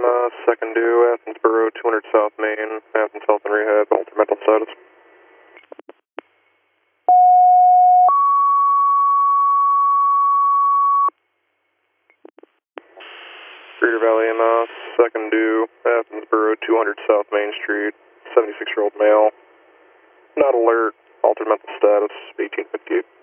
second due, Athens Borough, 200 South Main, Athens Health and Rehab, altered mental status. Cedar Valley EMS, second due, Athens Borough, 200 South Main Street, 76-year-old male, not alert, altered mental status, 1858.